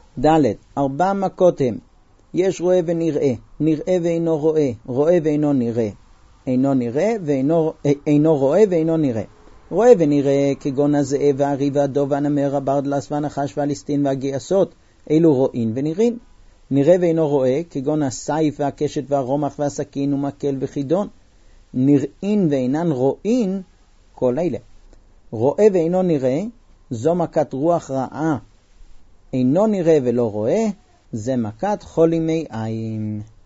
ד' 4 מכות הם, יש רואה ונראה, נראה ואינו רואה, רואה ואינו נראה, אינו רואה ואינו נראה. רואה ונראה כגון הזאב והארי והדוב והנמר, הברדלס והנחש והליסטין והגייסות, אלו רואים ונראים. נראה ואינו רואה כגון הסייף והקשת והרומח והסכין ומקל וחידון, נראים ואינן רואים כל אלה. רואה ואינו נראה, זו מכת רוח רעה. אינו נראה ולא רואה, זה מכת חול ימי עין.